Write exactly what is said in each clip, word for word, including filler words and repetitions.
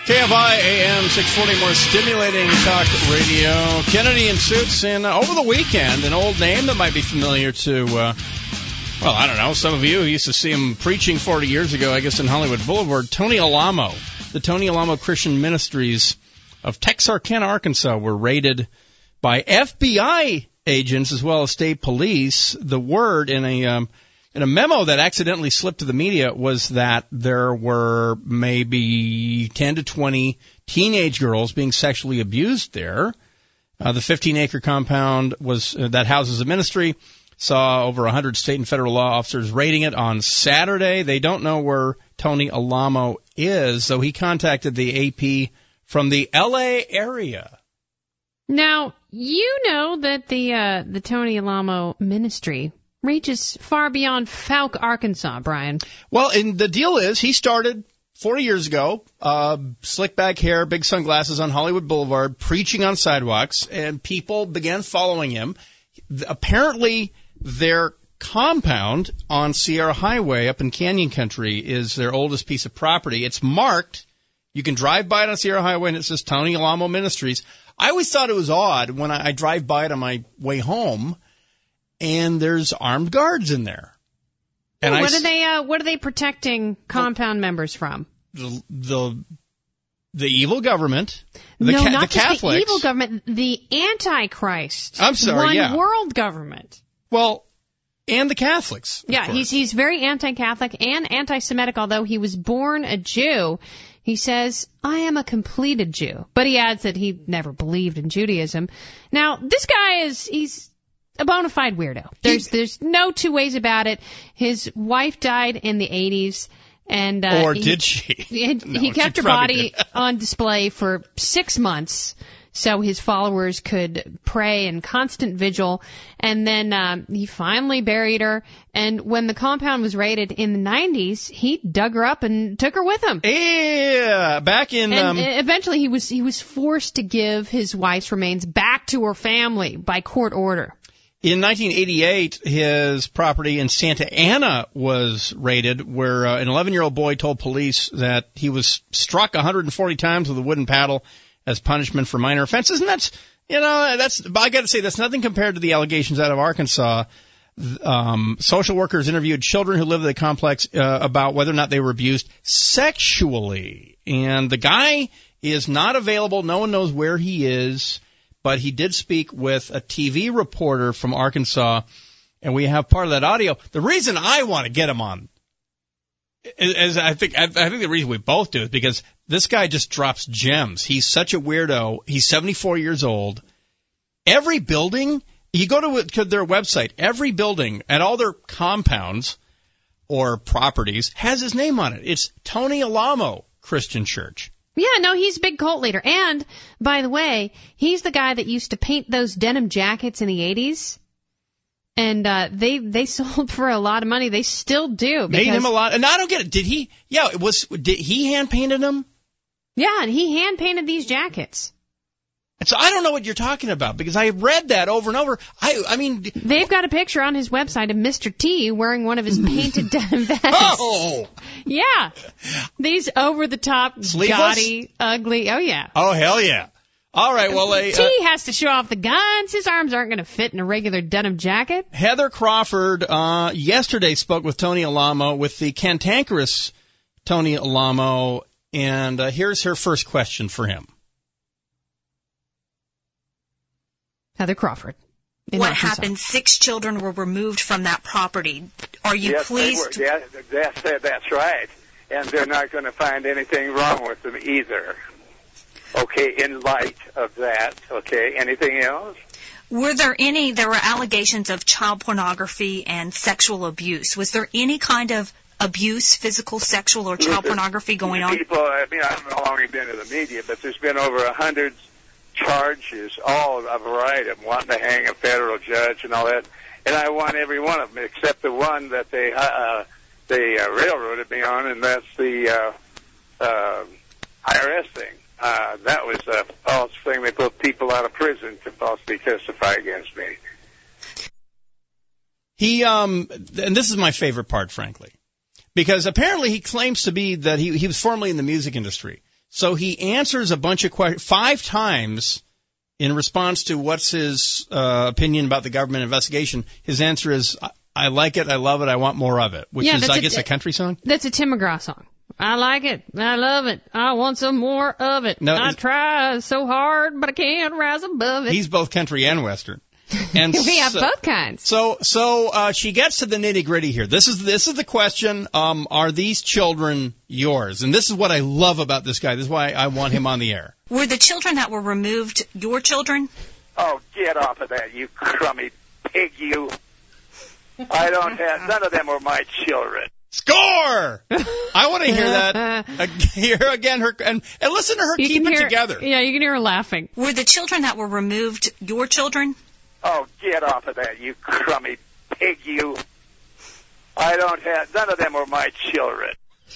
K F I A M six forty, more stimulating talk radio. Kennedy and Suits, and uh, over the weekend, an old name that might be familiar to, uh, well, I don't know, some of you who used to see him preaching forty years ago, I guess, in Hollywood Boulevard, Tony Alamo. The Tony Alamo Christian Ministries of Texarkana, Arkansas, were raided by F B I agents as well as state police. The word in a um, in a memo that accidentally slipped to the media was that there were maybe ten to twenty teenage girls being sexually abused there. Uh, the fifteen-acre compound was uh, that houses a ministry saw over one hundred state and federal law officers raiding it on Saturday. They don't know where Tony Alamo is, so he contacted the A P from the L A area. Now, you know that the uh, the Tony Alamo ministry reaches far beyond Fouke, Arkansas, Brian. Well, and the deal is he started forty years ago, uh, slick back hair, big sunglasses on Hollywood Boulevard, preaching on sidewalks, and people began following him. Apparently, their compound on Sierra Highway up in Canyon Country is their oldest piece of property. It's marked. You can drive by it on Sierra Highway, and it says Tony Alamo Ministries. I always thought it was odd when I, I drive by it on my way home, and there's armed guards in there. And well, what I, are they? Uh, what are they protecting compound well, members from? The, the the evil government. The no, ca- not the just Catholics. the evil government. The Antichrist. I'm sorry. One yeah. world government. Well, and the Catholics. Yeah, he's he's very anti-Catholic and anti-Semitic. Although he was born a Jew, he says, "I am a completed Jew," but he adds that he never believed in Judaism. Now, this guy is he's a bona fide weirdo. There's there's no two ways about it. His wife died in the eighties, and uh, or he, did she? He, no, he kept she her body did. on display for six months. So his followers could pray in constant vigil, and then um, he finally buried her. And when the compound was raided in the nineties, he dug her up and took her with him. Yeah, back in. And um, eventually, he was he was forced to give his wife's remains back to her family by court order. In nineteen eighty-eight, his property in Santa Ana was raided, where uh, an eleven-year-old boy told police that he was struck one hundred forty times with a wooden paddle as punishment for minor offenses. And that's, you know, that's, I got to say, that's nothing compared to the allegations out of Arkansas. Um, social workers interviewed children who lived in the complex uh, about whether or not they were abused sexually. And the guy is not available. No one knows where he is. But he did speak with a T V reporter from Arkansas, and we have part of that audio. The reason I want to get him on is, is I think I, I think the reason we both do is because this guy just drops gems. He's such a weirdo. He's seventy-four years old. Every building, you go to, to their website, every building at all their compounds or properties has his name on it. It's Tony Alamo Christian Church. Yeah, no, he's a big cult leader. And, by the way, he's the guy that used to paint those denim jackets in the eighties. And uh, they they sold for a lot of money. They still do. Made him a lot. And I don't get it. Did he? Yeah, it was. Did he hand painted them? Yeah, and he hand painted these jackets. And so I don't know what you're talking about because I read that over and over. I I mean, they've got a picture on his website of Mister T wearing one of his painted denim vests. Oh, yeah, these over the top, gaudy, ugly. Oh yeah. Oh hell yeah. All right, well, a, T uh, has to show off the guns. His arms aren't going to fit in a regular denim jacket. Heather Crawford uh, yesterday spoke with Tony Alamo, with the cantankerous Tony Alamo, and uh, here's her first question for him. Heather Crawford. What Arkansas. happened? Six children were removed from that property. Are you yes, pleased? They were. Yes, that's, that's right. And they're not going to find anything wrong with them either. Okay, in light of that, okay, anything else? Were there any, there were allegations of child pornography and sexual abuse. Was there any kind of abuse, physical, sexual, or child Listen, pornography going on? People, I mean, I don't know how long you've been in the media, but there's been over a hundred charges, all a variety of them, wanting to hang a federal judge and all that. And I want every one of them except the one that they uh, they uh, railroaded me on, and that's the uh, uh, I R S thing. Uh, that was a false thing. They put people out of prison to falsely testify against me. He, um, and this is my favorite part, frankly, because apparently he claims to be that he, he was formerly in the music industry. So he answers a bunch of questions five times in response to what's his uh, opinion about the government investigation. His answer is, I, I like it, I love it, I want more of it, which Yeah, is, I that's a- guess, a country song? That's a Tim McGraw song. I like it. I love it. I want some more of it. No, I it's- try so hard, but I can't rise above it. He's both country and Western. And we have so, both kinds. So, so uh, she gets to the nitty gritty here. This is this is the question: um, are these children yours? And this is what I love about this guy. This is why I want him on the air. Were the children that were removed your children? Oh, get off of that, you crummy pig, you. I don't have, none of them were my children. Score! I want to hear that. Uh, hear again her and, and listen to her You keep can it hear, together. Yeah, you can hear her laughing. Were the children that were removed your children? Oh, get off of that, you crummy pig, you. I don't have, none of them were my children.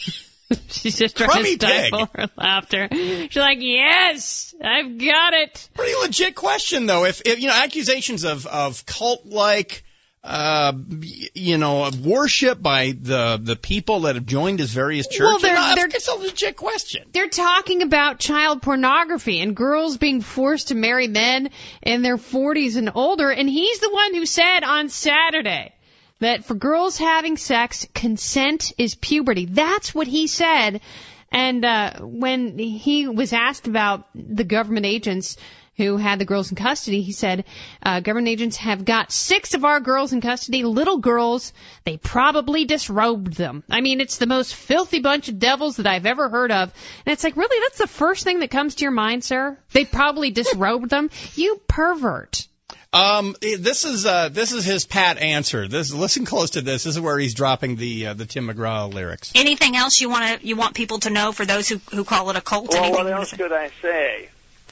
She's just trying Crummy to stifle pig. her laughter. She's like, yes, I've got it. Pretty legit question, though. If, if you know, accusations of of cult-like, uh, y- you know, worship by the the people that have joined his various churches. Well, they're- no, they're- it's a legit question. They're talking about child pornography and girls being forced to marry men in their forties and older, and he's the one who said on Saturday that for girls having sex, consent is puberty. That's what he said. And uh, when he was asked about the government agents who had the girls in custody, he said, uh, government agents have got six of our girls in custody, little girls. They probably disrobed them. I mean, it's the most filthy bunch of devils that I've ever heard of. And it's like, really, that's the first thing that comes to your mind, sir? They probably disrobed them? You pervert. Um, this is uh, this is his pat answer. This listen close to this. This is where he's dropping the uh, the Tim McGraw lyrics. Anything else you want to you want people to know for those who who call it a cult? Well, Anything what you wanna else say? could I say?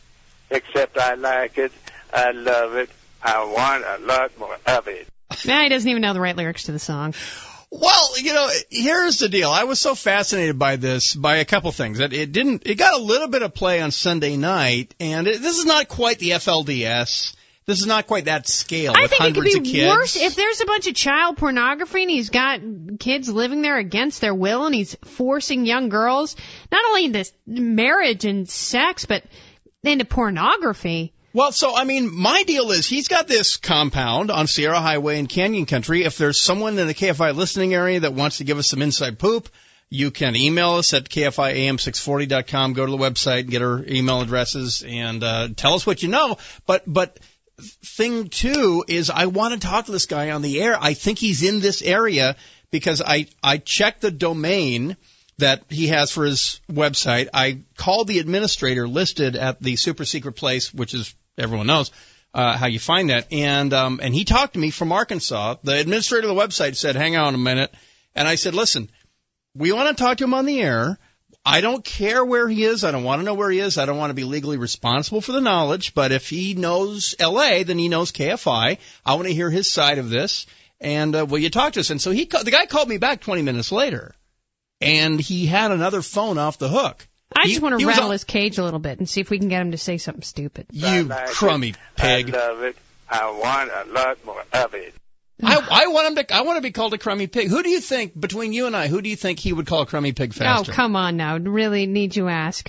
Except I like it, I love it, I want a lot more of it. Now he doesn't even know the right lyrics to the song. Well, you know, here's the deal. I was so fascinated by this, by a couple things. That it didn't. It got a little bit of play on Sunday night, and it, this is not quite the F L D S. This is not quite that scale I with think it could hundreds be of kids. worse if there's a bunch of child pornography and he's got kids living there against their will and he's forcing young girls not only into marriage and sex but into pornography. Well, so, I mean, my deal is he's got this compound on Sierra Highway in Canyon Country. If there's someone in the K F I listening area that wants to give us some inside poop, you can email us at K F I A M six forty dot com. Go to the website, get our email addresses, and uh, tell us what you know. But, but thing two is I want to talk to this guy on the air. I think he's in this area because I, I checked the domain that he has for his website. I called the administrator listed at the super secret place, which is, everyone knows uh, how you find that. And um, and he talked to me from Arkansas. The administrator of the website said, hang on a minute. And I said, listen, we want to talk to him on the air. I don't care where he is. I don't want to know where he is. I don't want to be legally responsible for the knowledge. But if he knows L A, then he knows K F I. I want to hear his side of this. And uh, will you talk to us? And so he, the guy called me back twenty minutes later, and he had another phone off the hook. I He- just want he to was rattle on- his cage a little bit and see if we can get him to say something stupid. I You like crummy it, pig. I love it, I want a lot more of it. I, I want him to. I want to be called a crummy pig. Who do you think, between you and I, who do you think he would call a crummy pig faster? Oh, come on now. Really need you ask.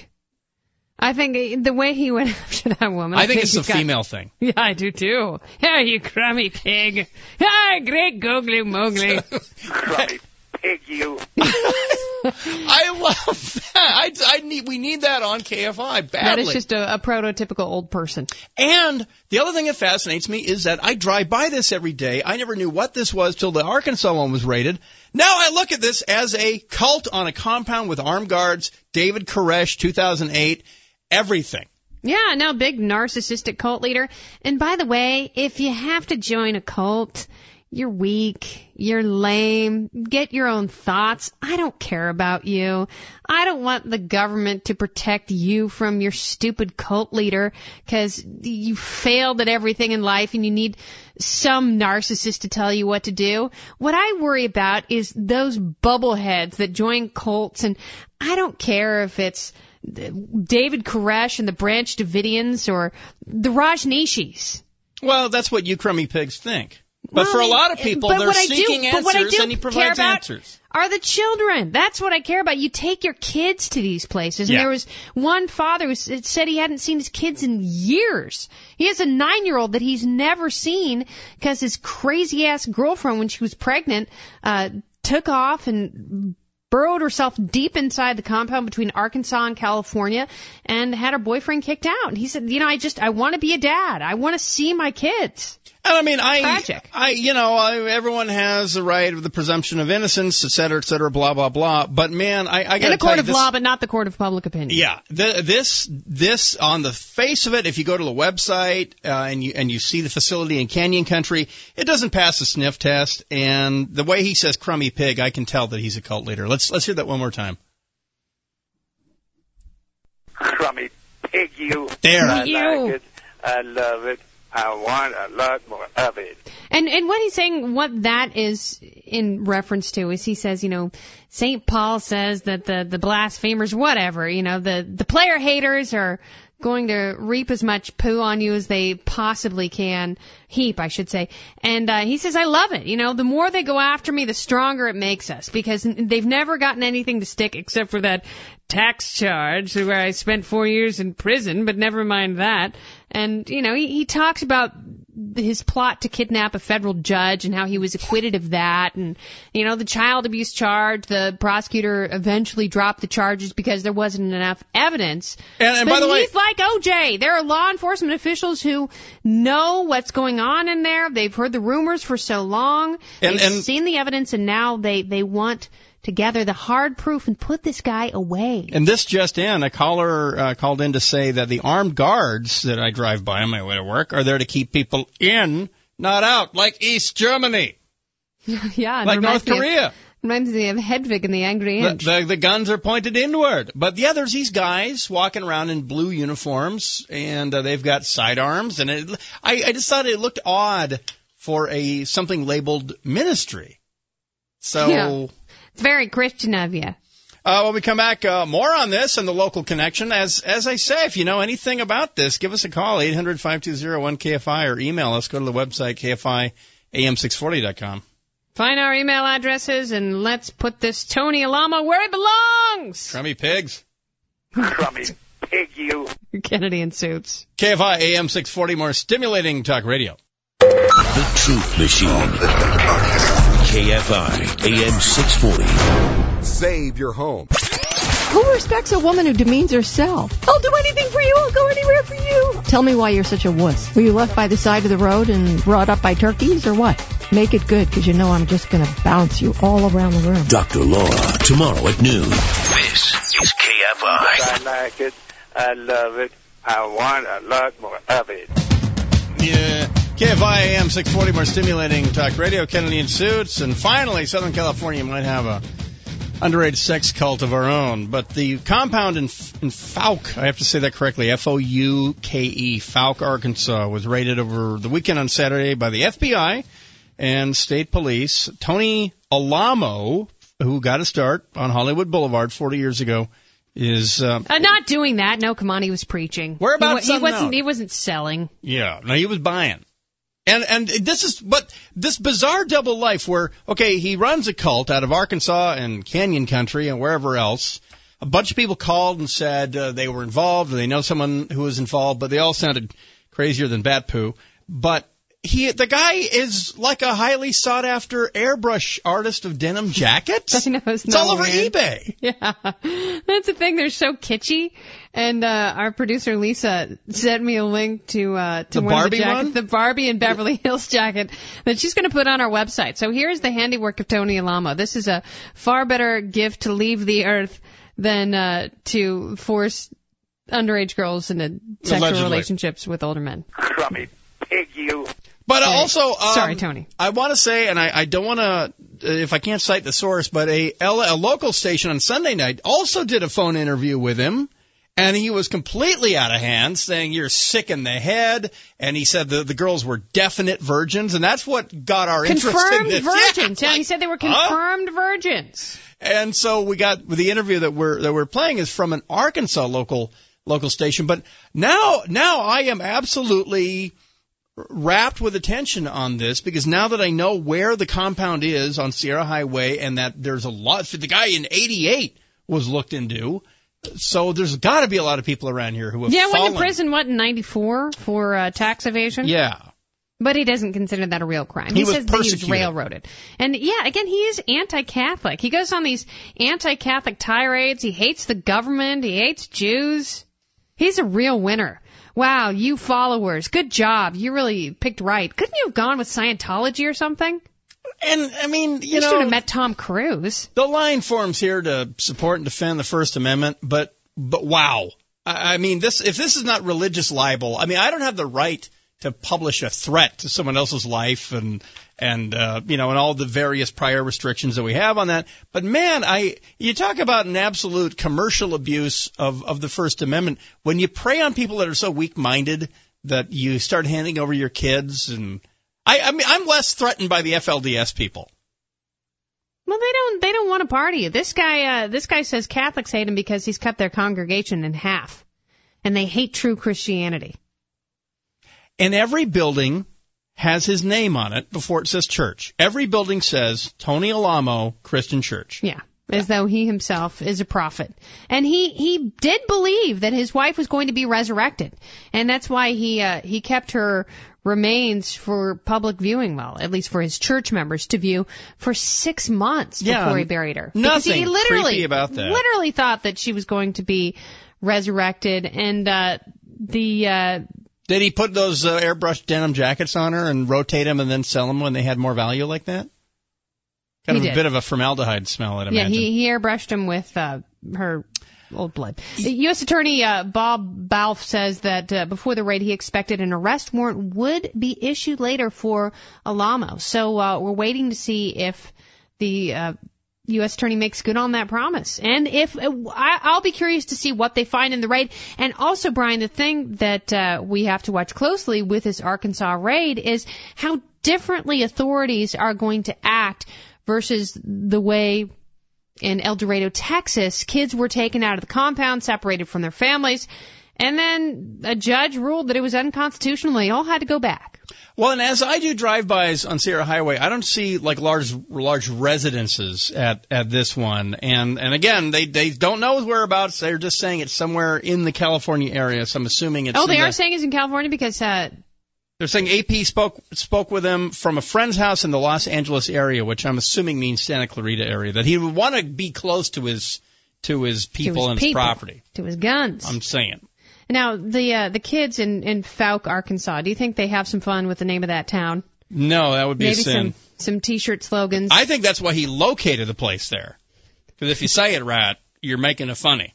I think the way he went after that woman. I think it's a he's got- female thing. Yeah, I do too. Yeah, you crummy pig. Ah, great googly moogly. Crummy pig, you. I love that. I, I need. We need that on K F I badly. That is just a, a prototypical old person. And the other thing that fascinates me is that I drive by this every day. I never knew what this was till the Arkansas one was raided. Now I look at this as a cult on a compound with armed guards, David Koresh, two thousand eight, everything. Yeah, no, big narcissistic cult leader. And by the way, if you have to join a cult, you're weak, you're lame, get your own thoughts. I don't care about you. I don't want the government to protect you from your stupid cult leader because you failed at everything in life and you need some narcissist to tell you what to do. What I worry about is those bubbleheads that join cults, and I don't care if it's David Koresh and the Branch Davidians or the Rajneeshis. Well, that's what you crummy pigs think. But Well, for a lot of people, but they're what I do- seeking but what I answers, do and he care provides about answers. Are the children. That's what I care about. You take your kids to these places. And Yeah. there was one father who s- said he hadn't seen his kids in years. He has a nine-year-old that he's never seen because his crazy-ass girlfriend, when she was pregnant, uh, took off and burrowed herself deep inside the compound between Arkansas and California and had her boyfriend kicked out. And he said, you know, I just, I want to be a dad. I want to see my kids. And I mean, I, Tragic. I, you know, I, everyone has the right of the presumption of innocence, et cetera, et cetera, blah, blah, blah. But man, I, I got In to a tell court you of this, law, but not the court of public opinion. Yeah, the, this, this on the face of it, if you go to the website uh, and you and you see the facility in Canyon Country, it doesn't pass the sniff test. And the way he says "crummy pig," I can tell that he's a cult leader. Let's let's hear that one more time. Crummy pig, you. There. I You. like it. I love it. I want a lot more of it. And and what he's saying, what that is in reference to is he says, you know, Saint Paul says that the the blasphemers, whatever, you know, the the player haters are going to reap as much poo on you as they possibly can, heap, I should say. And uh, he says, I love it. You know, the more they go after me, the stronger it makes us, because they've never gotten anything to stick except for that tax charge where I spent four years in prison, but never mind that. And, you know, he, he talks about his plot to kidnap a federal judge and how he was acquitted of that. And, you know, the child abuse charge, the prosecutor eventually dropped the charges because there wasn't enough evidence. And, and but by the way, he's like O J. There are law enforcement officials who know what's going on in there. They've heard the rumors for so long. And- They've and- seen the evidence, and now they, they want to gather the hard proof and put this guy away. and this just in, a caller uh, called in to say that the armed guards that I drive by on my way to work are there to keep people in, not out, like East Germany, Yeah, it like reminds North me of- Korea. Reminds me of Hedwig and the Angry The, Inch. the, the guns are pointed inward. But yeah, there's these guys walking around in blue uniforms, and uh, they've got sidearms. And it, I, I just thought it looked odd for a something labeled ministry. So Yeah. It's very Christian of you. uh, when we come back, uh, more on this and the local connection. As as I say, if you know anything about this, give us a call, eight hundred, five two zero, one K F I, or email us. Go to the website, K F I A M six forty dot com. Find our email addresses and let's put this Tony Alamo where he belongs. Crummy pigs. Crummy pig, you. Kennedy in Suits. K F I A M six forty, more stimulating talk radio. The Truth Machine. K F I A M six forty. Save your home. Who respects a woman who demeans herself? I'll do anything for you. I'll go anywhere for you. Tell me why you're such a wuss. Were you left by the side of the road and brought up by turkeys or what? Make it good, because you know I'm just going to bounce you all around the room. Doctor Laura, tomorrow at noon. This is K F I. I like it. I love it. I want a lot more of it. Yeah. K F I A M six forty, more stimulating talk radio, Kennedy in Suits. And finally, Southern California might have a underage sex cult of our own. But the compound in, in Fouke, I have to say that correctly, F O U K E, Fouke, Arkansas, was raided over the weekend on Saturday by the F B I and state police. Tony Alamo, who got a start on Hollywood Boulevard forty years ago, is... Uh, Uh, not doing that. No, come on, he was preaching. Whereabouts He, wa- he unknown. wasn't. He wasn't selling. Yeah, no, he was buying. And and this is, but this bizarre double life where, okay, he runs a cult out of Arkansas and Canyon Country and wherever else. A bunch of people called and said uh, they were involved, or they know someone who was involved, but they all sounded crazier than bat poo. But he, the guy is like a highly sought after airbrush artist of denim jackets. I know, it's it's not all over weird. eBay. Yeah, that's the thing. They're so kitschy. And uh, our producer Lisa sent me a link to uh, to The one Barbie of the jackets, one? the Barbie and Beverly Hills jacket that she's going to put on our website. So here's the handiwork of Tony Alamo. This is a far better gift to leave the earth than uh, to force underage girls into sexual Allegedly. relationships with older men. Crummy pig, you. But Hey, also, um, sorry, Tony. I want to say, and I, I don't want to, if I can't cite the source, but a, a local station on Sunday night also did a phone interview with him, and he was completely out of hand, saying you're sick in the head, and he said the, the girls were definite virgins, and that's what got our interest in Confirmed this. virgins. Yeah, Yeah, he like, said they were huh? confirmed virgins. And so we got the interview that we're that we're playing is from an Arkansas local local station, but now now I am absolutely wrapped with attention on this because now that I know where the compound is on Sierra Highway and that there's a lot, the guy in eighty-eight was looked into, so there's got to be a lot of people around here who have yeah, fallen. went in prison, what, in ninety-four for uh, tax evasion? Yeah. But he doesn't consider that a real crime. He He, was says that he was persecuted. railroaded. And yeah, again, he is anti-Catholic. He goes on these anti-Catholic tirades. He hates the government. He hates Jews. He's a real winner. Wow, you followers, good job. You really picked right. Couldn't you have gone with Scientology or something? And, I mean, you You know, should have met Tom Cruise. the line forms here to support and defend the First Amendment, but, but wow. I, I mean, this, if this is not religious libel, I mean, I don't have the right to publish a threat to someone else's life and, and, uh, you know, and all the various prior restrictions that we have on that. But man, I, you talk about an absolute commercial abuse of, of the First Amendment. When you prey on people that are so weak-minded that you start handing over your kids and, I, I mean, I'm less threatened by the F L D S people. Well, they don't, they don't want to party. This guy, uh, this guy says Catholics hate him because he's cut their congregation in half. And they hate true Christianity. And every building has his name on it before it says church. Every building says Tony Alamo Christian Church. Yeah, as though he himself is a prophet. And he, he did believe that his wife was going to be resurrected. And that's why he uh, he kept her remains for public viewing, well, at least for his church members to view, for six months Yeah, before he buried her. Because nothing he literally, creepy about that. literally thought that she was going to be resurrected. And uh, the... Uh, Did he put those uh, airbrushed denim jackets on her and rotate them and then sell them when they had more value like that? Kind He of a did. bit of a formaldehyde smell, I'd Yeah, imagine. he, he airbrushed him with uh, her old blood. U S Attorney uh, Bob Balfe says that uh, before the raid, he expected an arrest warrant would be issued later for Alamo. So uh, we're waiting to see if the uh, U S Attorney makes good on that promise. And if uh, I, I'll be curious to see what they find in the raid. And also, Brian, the thing that uh, we have to watch closely with this Arkansas raid is how differently authorities are going to act versus the way in El Dorado, Texas, kids were taken out of the compound, separated from their families, and then a judge ruled that it was unconstitutional. They all had to go back. Well, and as I do drive-bys on Sierra Highway, I don't see like large large residences at at this one. And and again, they they don't know his whereabouts. They're just saying it's somewhere in the California area. So I'm assuming it's. Oh, they in are the, saying it's in California because uh, They're saying A P spoke spoke with him from a friend's house in the Los Angeles area, which I'm assuming means Santa Clarita area. That he would want to be close to his to his people to his and people, his property. to his guns. I'm saying. Now, the uh, the kids in, in Fouke, Arkansas, do you think they have some fun with the name of that town? No, that would be Maybe a sin. some some T-shirt slogans. I think that's why he located the place there. Because if you say it right, you're making it funny.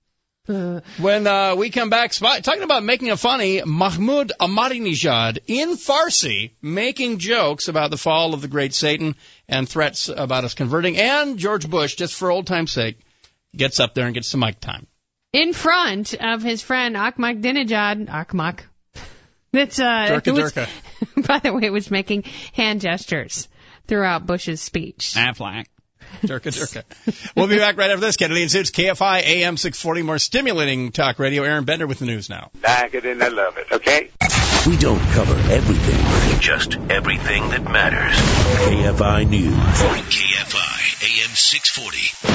Uh, When uh, we come back, spot, talking about making it funny, Mahmoud Ahmadinejad in Farsi making jokes about the fall of the great Satan and threats about us converting, and George Bush, just for old time's sake, gets up there and gets some mic time. in front of his friend Ahmadinejad, Ahmad. That's uh, Durka, who was, Durka. by the way, was making hand gestures throughout Bush's speech. Aflac. Durka, Durka. We'll be back right after this. Kennedy and Suits, K F I, A M six forty, more stimulating talk radio. Aaron Bender with the news now. Like it and I love it, okay? We don't cover everything, just everything that matters. K F I News. K F I, A M six forty.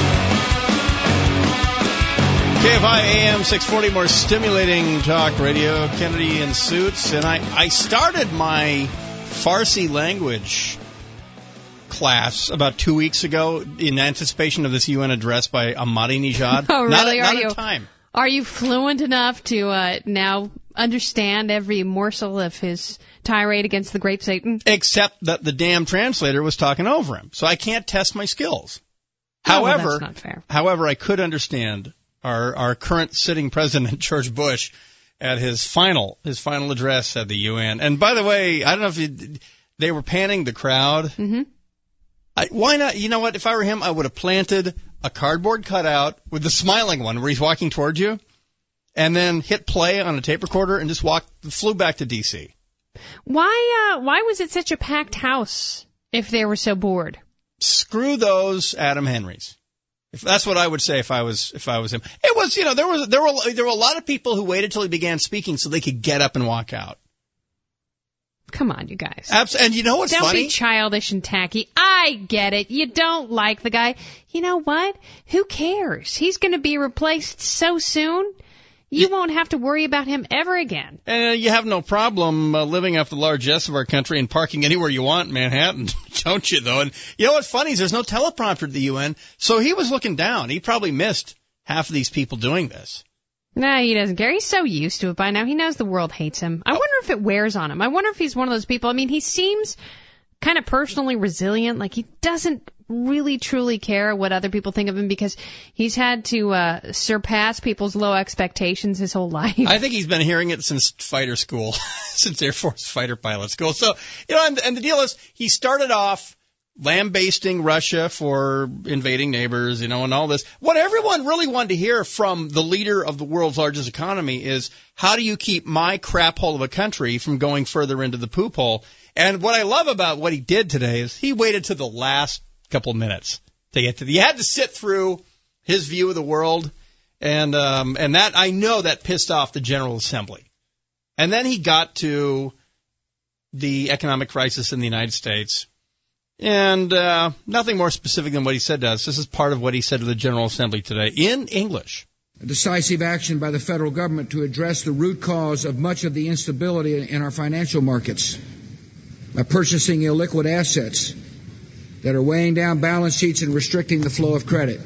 K F I A M six forty, more stimulating talk radio, Kennedy and Suits. And I, I started my Farsi language class about two weeks ago in anticipation of this U N address by Ahmadinejad. Oh, really? Not, Are not you, in time. Are you fluent enough to uh, now understand every morsel of his tirade against the great Satan? Except that the damn translator was talking over him. So I can't test my skills. Oh, well, However, that's not fair. however, I could understand our our current sitting president, George Bush, at his final his final address at the U N. And by the way, I don't know if you, they were panning the crowd. Mm-hmm. I, why not? You know what? If I were him, I would have planted a cardboard cutout with the smiling one where he's walking towards you, and then hit play on a tape recorder and just walk flew back to D C. Why uh, why was it such a packed house if they were so bored? Screw those Adam Henrys. If that's what I would say if I was if I was him. It was, you know, there was there were there were a lot of people who waited till he began speaking so they could get up and walk out. Come on, you guys. Abs- and you know what's don't funny? Don't be childish and tacky. I get it. You don't like the guy. You know what? Who cares? He's going to be replaced so soon. You won't have to worry about him ever again. And uh, you have no problem uh, living off the largesse of our country and parking anywhere you want in Manhattan, don't you, though? And you know what's funny is there's no teleprompter at the U N, so he was looking down. He probably missed half of these people doing this. No, he doesn't care. He's so used to it by now. He knows the world hates him. I wonder if it wears on him. I wonder if he's one of those people. I mean, he seems kind of personally resilient. Like, he doesn't really truly care what other people think of him because he's had to uh surpass people's low expectations his whole life. I think he's been hearing it since fighter school, since Air Force fighter pilot school. So, you know, and, and the deal is he started off lambasting Russia for invading neighbors, you know, and all this. What everyone really wanted to hear from the leader of the world's largest economy is, how do you keep my crap hole of a country from going further into the poop hole? And what I love about what he did today is he waited to the last couple minutes to get to the, he had to sit through his view of the world, and um and that, I know that pissed off the General Assembly. And then he got to the economic crisis in the United States, and uh nothing more specific than what he said to us. This is part of what he said to the General Assembly today in English. Decisive action by the federal government to address the root cause of much of the instability in our financial markets by purchasing illiquid assets that are weighing down balance sheets and restricting the flow of credit.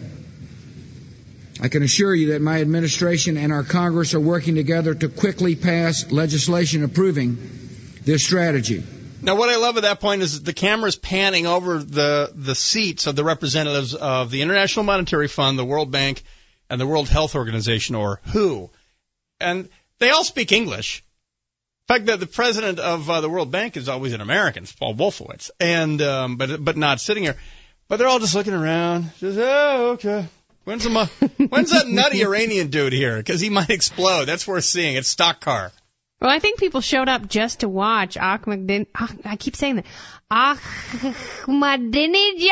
I can assure you that my administration and our Congress are working together to quickly pass legislation approving this strategy. Now, what I love at that point is the camera's panning over the, the seats of the representatives of the International Monetary Fund, the World Bank, and the World Health Organization, or W H O. And they all speak English. In fact, the, the president of uh, the World Bank is always an American, it's Paul Wolfowitz, and um, but but not sitting here. But they're all just looking around. Just, oh, okay. When's the when's that nutty Iranian dude here? Because he might explode. That's worth seeing. It's stock car. Well, I think people showed up just to watch Ahmadinejad. I keep saying that. Ahmadinejad.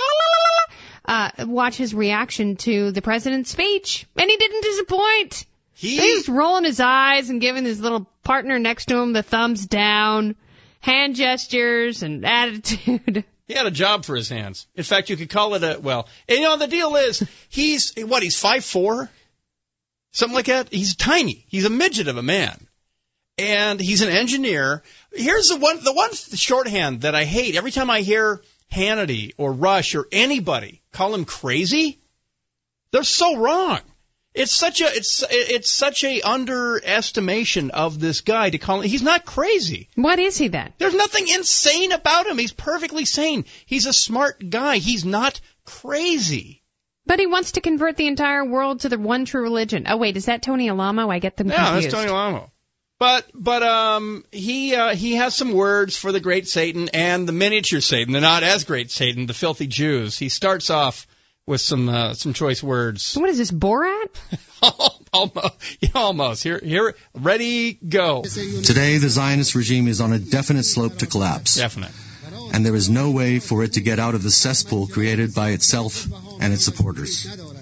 Uh, watch his reaction to the president's speech, and he didn't disappoint. He... He's rolling his eyes and giving his little partner next to him the thumbs down, hand gestures and attitude. He had a job for his hands. In fact, you could call it a, well, and you know, the deal is, he's, what, he's five foot four? Something like that? He's tiny. He's a midget of a man. And he's an engineer. Here's the one, the one shorthand that I hate. Every time I hear Hannity or Rush or anybody call him crazy, they're so wrong. It's such a it's it's such a underestimation of this guy to call him. He's not crazy. What is he then? There's nothing insane about him. He's perfectly sane. He's a smart guy. He's not crazy. But he wants to convert the entire world to the one true religion. Oh wait, is that Tony Alamo? I get them confused. Yeah, that's Tony Alamo. But but um he uh, he has some words for the great Satan and the miniature Satan, the not as great Satan, the filthy Jews. He starts off with some uh, some choice words. What is this, Borat? almost, yeah, almost. Here, here, ready, go. Today, the Zionist regime is on a definite slope to collapse. Definite. And there is no way for it to get out of the cesspool created by itself and its supporters.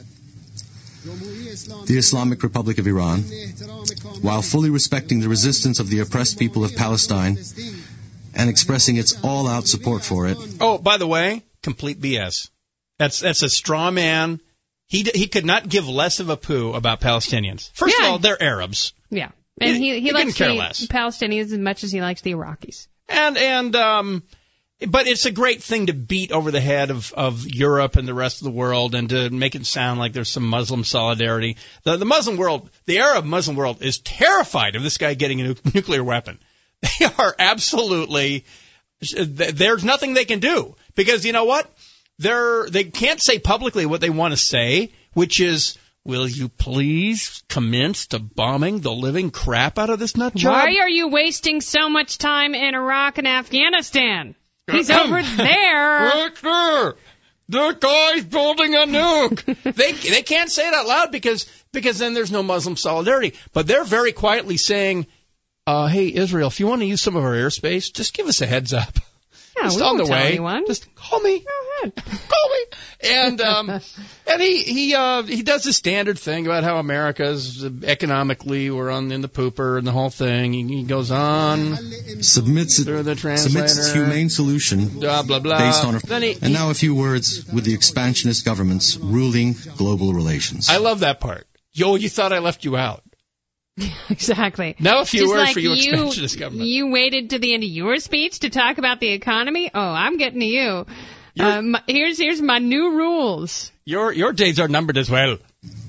The Islamic Republic of Iran, while fully respecting the resistance of the oppressed people of Palestine and expressing its all-out support for it. Oh, by the way, complete B S. That's that's a straw man. He he could not give less of a poo about Palestinians. First yeah. of all, they're Arabs. Yeah, and he he, he likes care the less. Palestinians as much as he likes the Iraqis. And and um, but it's a great thing to beat over the head of of Europe and the rest of the world, and to make it sound like there's some Muslim solidarity. The the Muslim world, the Arab Muslim world, is terrified of this guy getting a nu- nuclear weapon. They are absolutely. There's nothing they can do, because you know what? They're, they can't say publicly what they want to say, which is, will you please commence to bombing the living crap out of this nut job? Why are you wasting so much time in Iraq and Afghanistan? He's over there. Right there. The guy's building a nuke. they they can't say it out loud because because then there's no Muslim solidarity. But they're very quietly saying, uh, hey, Israel, if you want to use some of our airspace, just give us a heads up. Yeah, just we on won't the tell way. anyone. Just call me. Go ahead. Call me. And um, and he he uh, he does the standard thing about how America's economically we're on in the pooper and the whole thing. He, he goes on. Submits it, through the translator. submits its humane solution Blah blah blah. based on. Then he, and now a few words with the expansionist governments ruling global relations. I love that part. Yo, you thought I left you out. Exactly. Now a few Just words like for you, you, expansionist government. You waited to the end of your speech to talk about the economy? Oh, I'm getting to you. Uh, my, here's here's my new rules. Your your days are numbered as well.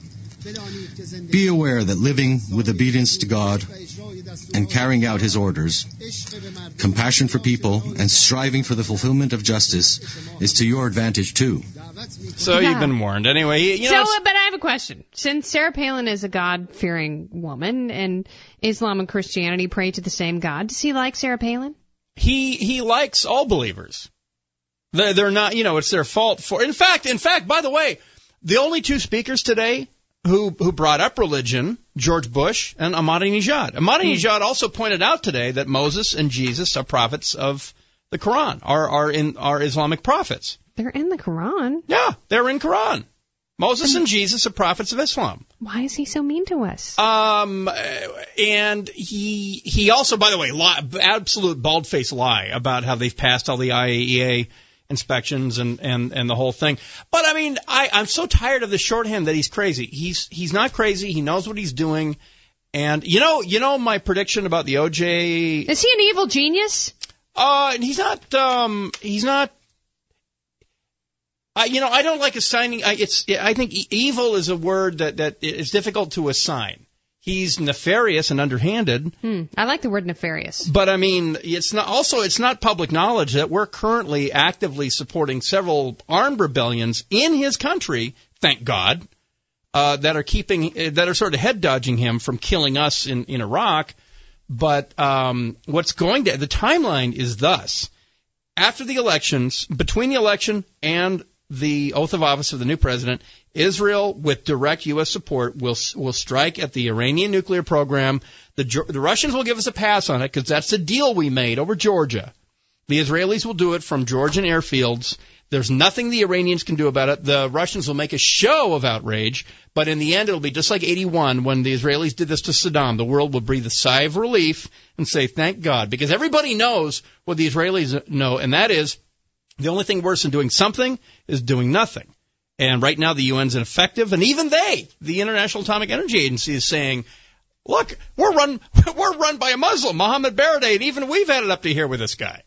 Be aware that living with obedience to God and carrying out His orders, compassion for people, and striving for the fulfillment of justice is to your advantage too. So Yeah. you've been warned. Anyway, you know. So, uh, but I have a question. Since Sarah Palin is a God-fearing woman, and Islam and Christianity pray to the same God, does he like Sarah Palin? He he likes all believers. They're, they're not, you know, it's their fault for. In fact, in fact, by the way, the only two speakers today who who brought up religion, George Bush and Ahmadinejad. Ahmadinejad also pointed out today that Moses and Jesus are prophets of the Quran, are are in are Islamic prophets. They're in the Quran. Yeah, they're in Quran. Moses and Jesus are prophets of Islam. Why is he so mean to us? Um, and he he also, by the way, lie, absolute bald-faced lie about how they've passed all the I A E A inspections and, and, and the whole thing. But I mean, I, I'm so tired of the shorthand that he's crazy. He's he's not crazy. He knows what he's doing. And you know, you know my prediction about the O J. Is he an evil genius? Uh, he's not. Um, he's not. I, you know, I don't like assigning. I, it's. I think e- evil is a word that that is difficult to assign. He's nefarious and underhanded. Hmm. I like the word nefarious. But I mean, it's not. Also, it's not public knowledge that we're currently actively supporting several armed rebellions in his country. Thank God, uh, that are keeping that are sort of head dodging him from killing us in in Iraq. But um, what's going to the timeline is thus: after the elections, between the election and the oath of office of the new president, Israel, with direct U S support, will will strike at the Iranian nuclear program. The, the Russians will give us a pass on it because that's the deal we made over Georgia. The Israelis will do it from Georgian airfields. There's nothing the Iranians can do about it. The Russians will make a show of outrage, but in the end it'll be just like eighty-one when the Israelis did this to Saddam. The world will breathe a sigh of relief and say, thank God, because everybody knows what the Israelis know, and that is the only thing worse than doing something is doing nothing. And right now the U N's ineffective, and even they, the International Atomic Energy Agency, is saying, look, we're run we're run by a Muslim, Mohammed Baradei, and even we've had it up to here with this guy.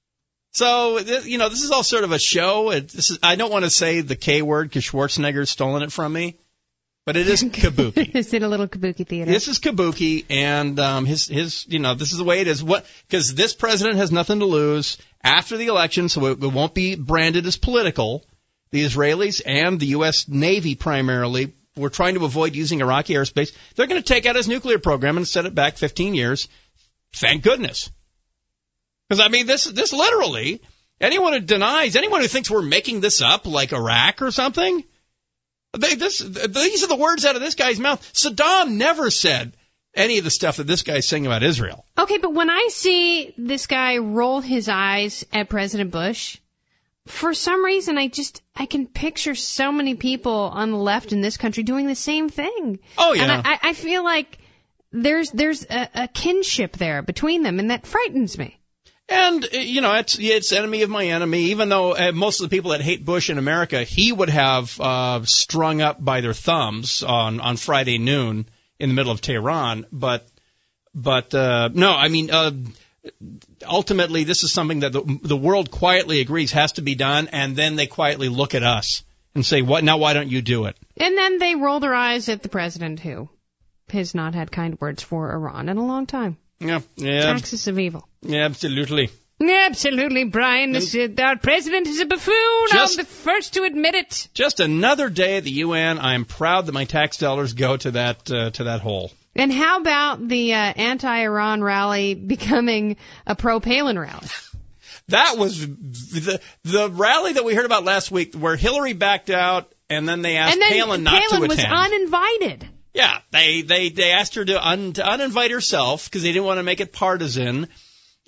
So, you know, this is all sort of a show. It, this is, I don't want to say the K word because Schwarzenegger's stolen it from me, but it is kabuki. Is it a little kabuki theater? This is kabuki, and um, his, his, you know, this is the way it is. What? Because this president has nothing to lose after the election, so it, it won't be branded as political. The Israelis and the U S Navy primarily were trying to avoid using Iraqi airspace. They're going to take out his nuclear program and set it back fifteen years. Thank goodness. Because, I mean, this this literally, anyone who denies, anyone who thinks we're making this up like Iraq or something, they, this these are the words out of this guy's mouth. Saddam never said any of the stuff that this guy's saying about Israel. Okay, but when I see this guy roll his eyes at President Bush, for some reason I just, I can picture so many people on the left in this country doing the same thing. Oh, yeah. And I, I feel like there's there's a, a kinship there between them, and that frightens me. And, you know, it's it's enemy of my enemy, even though uh, most of the people that hate Bush in America, he would have uh, strung up by their thumbs on, on Friday noon in the middle of Tehran. But, but uh, no, I mean, uh, ultimately this is something that the, the world quietly agrees has to be done, and then they quietly look at us and say, "What? Now why don't you do it?" And then they roll their eyes at the president who has not had kind words for Iran in a long time. Yeah, yeah. Axis of evil. Yeah, absolutely. Absolutely, Brian. This, uh, our president is a buffoon. Just, I'm the first to admit it. Just another day at the U N. I am proud that my tax dollars go to that uh, to that hole. And how about the uh, anti-Iran rally becoming a pro-Palin rally? That was the the rally that we heard about last week, where Hillary backed out, and then they asked and then Palin not Palin to attend. was uninvited. Yeah, they they they asked her to, un, to uninvite herself because they didn't want to make it partisan.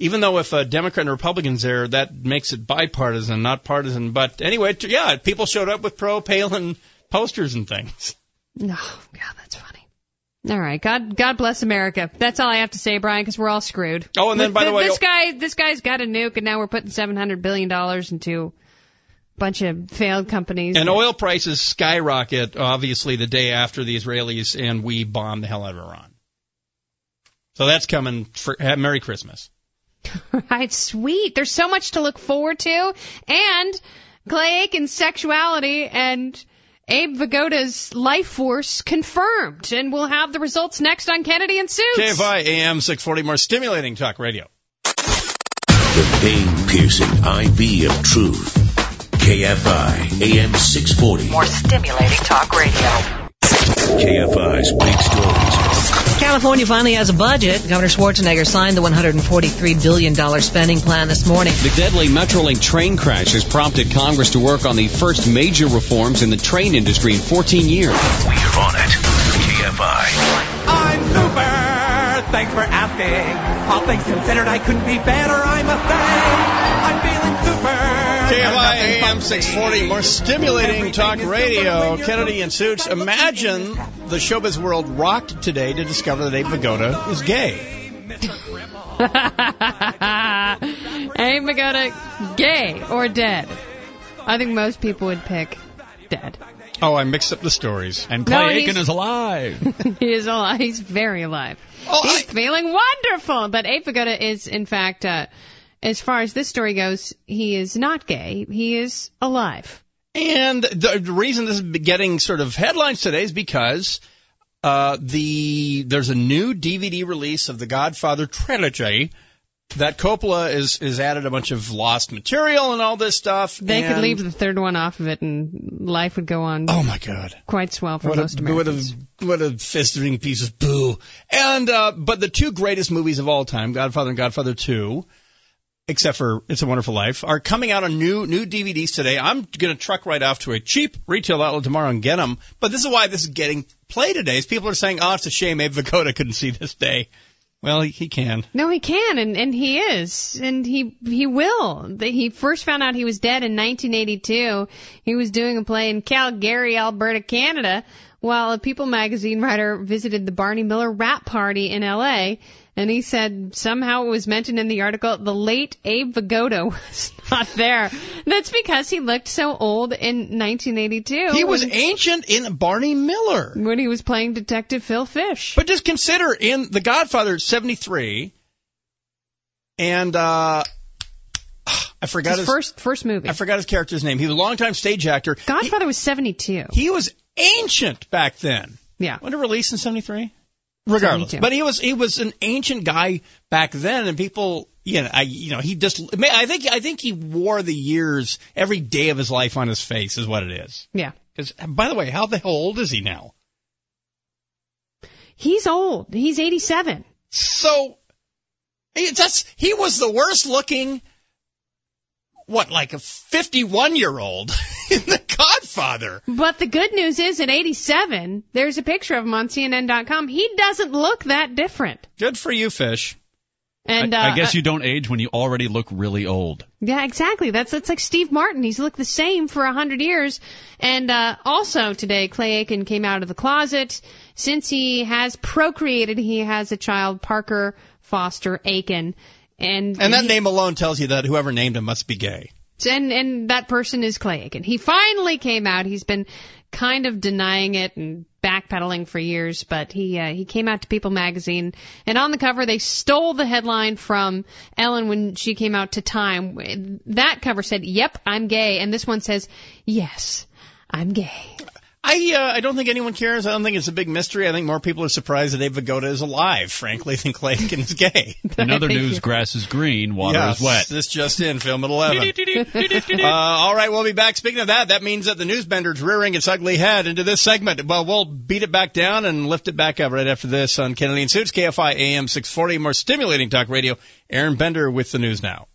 even though if a Democrat and a Republican's there, that makes it bipartisan, not partisan. But anyway, t- yeah, people showed up with pro-Palin posters and things. Oh, God, that's funny. All right, God, God bless America. That's all I have to say, Brian, because we're all screwed. Oh, and then by the way, this guy, this guy's got a nuke, and now we're putting seven hundred billion dollars into a bunch of failed companies. And oil prices skyrocket, obviously, the day after the Israelis and we bombed the hell out of Iran. So that's coming. For, Merry Christmas. Right, sweet. There's so much to look forward to, and Clay Aiken's sexuality and Abe Vigoda's life force confirmed, and we'll have the results next on Kennedy and Suits. K F I A M six forty, more stimulating talk radio. The pain-piercing I V of truth. K F I A M six forty. More stimulating talk radio. K F I's big stories. California finally has a budget. Governor Schwarzenegger signed the one hundred forty-three billion dollars spending plan this morning. The deadly Metrolink train crash has prompted Congress to work on the first major reforms in the train industry in fourteen years. We're on it. K F I. I'm super. Thanks for asking. All things considered, I couldn't be better, I must say. I'm feeling super. K F I A M six forty, more stimulating talk radio. Kennedy and Suits. Imagine the showbiz world rocked today to discover that Abe Vigoda is gay. Abe Vigoda, gay or dead? I think most people would pick dead. Oh, I mixed up the stories. And Clay No, Aiken is alive. He is alive. He's very alive. Oh, He's I- feeling wonderful. But Abe Vigoda is, in fact, uh, as far as this story goes, he is not gay. He is alive. And the, the reason this is getting sort of headlines today is because uh, the there's a new D V D release of the Godfather trilogy that Coppola is is added a bunch of lost material and all this stuff. They and could leave the third one off of it, and life would go on. Oh my God! Quite swell for what most a, Americans. What a what a festering piece of boo! And uh, but the two greatest movies of all time, Godfather and Godfather two, except for It's a Wonderful Life, are coming out on new new D V Ds today. I'm going to truck right off to a cheap retail outlet tomorrow and get them. But this is why this is getting played today. Is people are saying, "Oh, it's a shame Abe Vigoda couldn't see this day." Well, he, he can. No, he can, and, and he is, and he he will. He first found out he was dead in nineteen eighty-two. He was doing a play in Calgary, Alberta, Canada, while a People magazine writer visited the Barney Miller Rap Party in L A, and he said somehow it was mentioned in the article the late Abe Vigoda was not there. That's because he looked so old in nineteen eighty-two. He was ancient in Barney Miller. When he was playing Detective Phil Fish. But just consider, in The Godfather, seventy-three, and uh, I forgot his, his first first movie. I forgot his character's name. He was a longtime stage actor. Godfather he, was seventy-two. He was ancient back then. Yeah. When did it release in seventy-three? Regardless, seventy-two. But he was he was an ancient guy back then, and people, you know, I you know he just I think I think he wore the years, every day of his life on his face is what it is. Yeah. Because by the way, how the hell old is he now? He's old. He's eighty-seven. So he just he was the worst looking. What, like a fifty-one-year-old in The Godfather? But the good news is, at eighty-seven, there's a picture of him on C N N dot com. He doesn't look that different. Good for you, Fish. And I, uh, I guess you don't age when you already look really old. Yeah, exactly. That's that's like Steve Martin. He's looked the same for a hundred years. And uh, also today, Clay Aiken came out of the closet. Since he has procreated, he has a child, Parker Foster Aiken. And, and that he, name alone tells you that whoever named him must be gay. And, and that person is Clay Aiken. He finally came out. He's been kind of denying it and backpedaling for years, but he uh, he came out to People magazine. And on the cover, they stole the headline from Ellen when she came out to Time. That cover said, "Yep, I'm gay." And this one says, "Yes, I'm gay." I uh, I don't think anyone cares. I don't think it's a big mystery. I think more people are surprised that Abe Vigoda is alive, frankly, than Clay Aiken is gay. In other news, grass is green, water yes, is wet. This just in, film at eleven. uh, all right, we'll be back. Speaking of that, that means that the newsbender's rearing its ugly head into this segment. Well, we'll beat it back down and lift it back up right after this on Kennedy and Suits, K F I A M six forty. More stimulating talk radio. Aaron Bender with the news now.